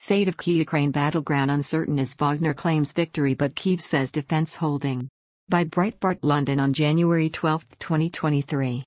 Fate of key Ukraine battleground uncertain as Wagner claims victory but Kyiv says defense holding. By Breitbart London on January 12, 2023.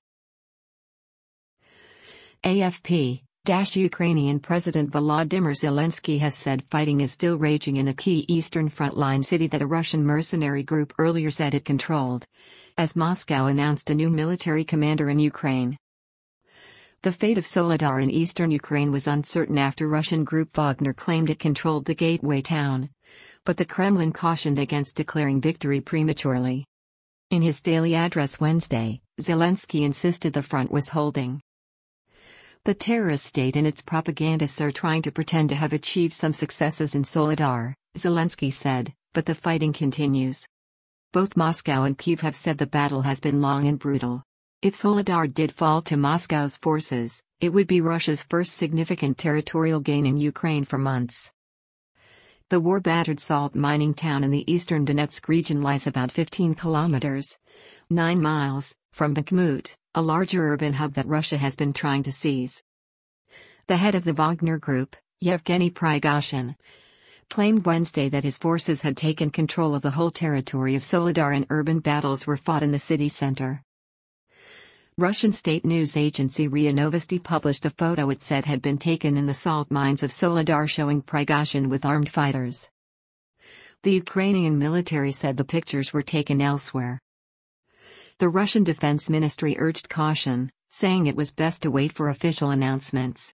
AFP Ukrainian President Volodymyr Zelensky has said fighting is still raging in a key eastern frontline city that a Russian mercenary group earlier said it controlled, as Moscow announced a new military commander in Ukraine. The fate of Soledar in eastern Ukraine was uncertain after Russian group Wagner claimed it controlled the gateway town, but the Kremlin cautioned against declaring victory prematurely. In his daily address Wednesday, Zelensky insisted the front was holding. The terrorist state and its propagandists are trying to pretend to have achieved some successes in Soledar, Zelensky said, but the fighting continues. Both Moscow and Kyiv have said the battle has been long and brutal. If Soledar did fall to Moscow's forces, it would be Russia's first significant territorial gain in Ukraine for months. The war-battered salt mining town in the eastern Donetsk region lies about 15 kilometers, 9 miles, from Bakhmut, a larger urban hub that Russia has been trying to seize. The head of the Wagner Group, Yevgeny Prigozhin, claimed Wednesday that his forces had taken control of the whole territory of Soledar and urban battles were fought in the city center. Russian state news agency RIA Novosti published a photo it said had been taken in the salt mines of Soledar showing Prigozhin with armed fighters. The Ukrainian military said the pictures were taken elsewhere. The Russian Defense Ministry urged caution, saying it was best to wait for official announcements.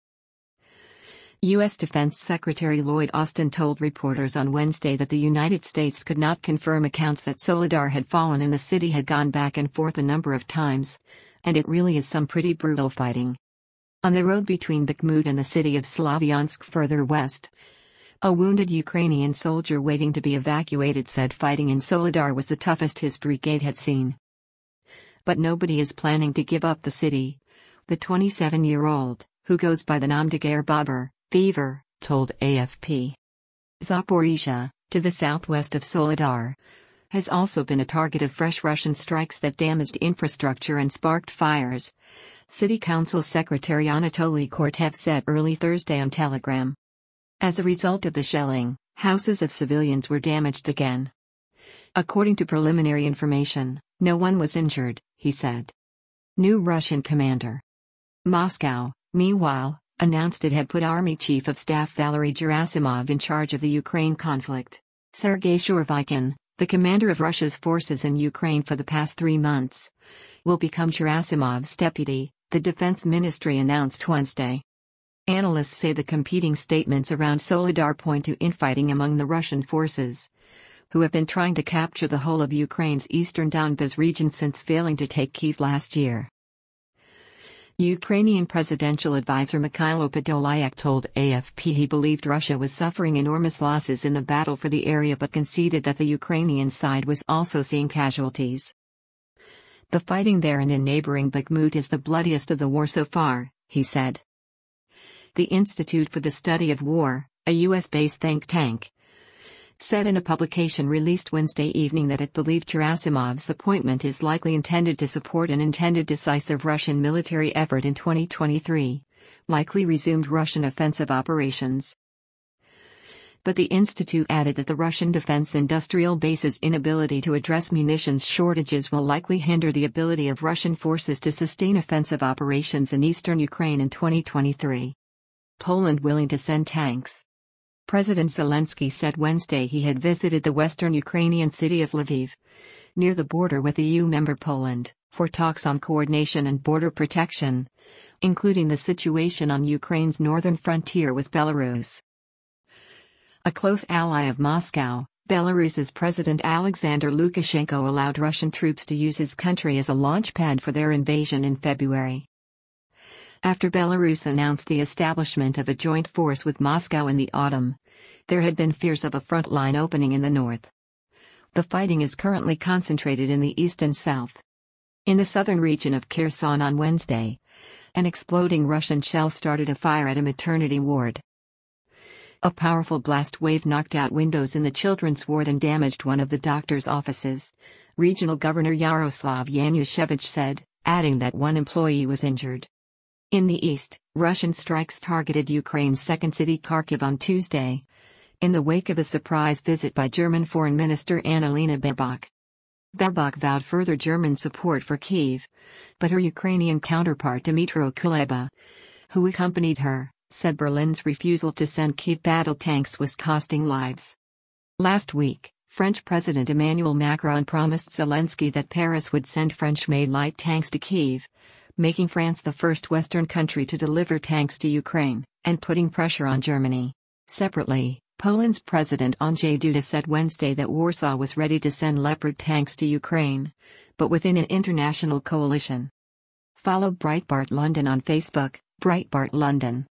U.S. Defense Secretary Lloyd Austin told reporters on Wednesday that the United States could not confirm accounts that Soledar had fallen and the city had gone back and forth a number of times, and it really is some pretty brutal fighting. On the road between Bakhmut and the city of Slavyansk further west, a wounded Ukrainian soldier waiting to be evacuated said fighting in Soledar was the toughest his brigade had seen. But nobody is planning to give up the city, the 27-year-old, who goes by the name Dager Babur, Fever, told AFP. Zaporizhia, to the southwest of Soledar, has also been a target of fresh Russian strikes that damaged infrastructure and sparked fires, City Council Secretary Anatoly Kortev said early Thursday on Telegram. As a result of the shelling, houses of civilians were damaged again. According to preliminary information, no one was injured, he said. New Russian commander. Moscow, meanwhile, announced it had put Army Chief of Staff Valery Gerasimov in charge of the Ukraine conflict. Sergei Shurvikhin, the commander of Russia's forces in Ukraine for the past 3 months, will become Gerasimov's deputy, the defense ministry announced Wednesday. Analysts say the competing statements around Soledar point to infighting among the Russian forces, who have been trying to capture the whole of Ukraine's eastern Donbas region since failing to take Kyiv last year. Ukrainian presidential advisor Mikhailo Podolyak told AFP he believed Russia was suffering enormous losses in the battle for the area but conceded that the Ukrainian side was also seeing casualties. The fighting there and in neighboring Bakhmut is the bloodiest of the war so far, he said. The Institute for the Study of War, a U.S.-based think tank, said in a publication released Wednesday evening that it believed Gerasimov's appointment is likely intended to support an intended decisive Russian military effort in 2023, likely resumed Russian offensive operations. But the institute added that the Russian defense industrial base's inability to address munitions shortages will likely hinder the ability of Russian forces to sustain offensive operations in eastern Ukraine in 2023. Poland willing to send tanks. President Zelensky said Wednesday he had visited the western Ukrainian city of Lviv, near the border with EU member Poland, for talks on coordination and border protection, including the situation on Ukraine's northern frontier with Belarus. A close ally of Moscow, Belarus's President Alexander Lukashenko allowed Russian troops to use his country as a launchpad for their invasion in February. After Belarus announced the establishment of a joint force with Moscow in the autumn, there had been fears of a front line opening in the north. The fighting is currently concentrated in the east and south. In the southern region of Kherson on Wednesday, an exploding Russian shell started a fire at a maternity ward. A powerful blast wave knocked out windows in the children's ward and damaged one of the doctor's offices, Regional Governor Yaroslav Yanushevich said, adding that one employee was injured. In the east, Russian strikes targeted Ukraine's second city Kharkiv on Tuesday, in the wake of a surprise visit by German Foreign Minister Annalena Baerbock. Baerbock vowed further German support for Kyiv, but her Ukrainian counterpart Dmytro Kuleba, who accompanied her, said Berlin's refusal to send Kyiv battle tanks was costing lives. Last week, French President Emmanuel Macron promised Zelensky that Paris would send French-made light tanks to Kyiv, making France the first Western country to deliver tanks to Ukraine, and putting pressure on Germany. Separately, Poland's President Andrzej Duda said Wednesday that Warsaw was ready to send Leopard tanks to Ukraine, but within an international coalition. Follow Breitbart London on Facebook, Breitbart London.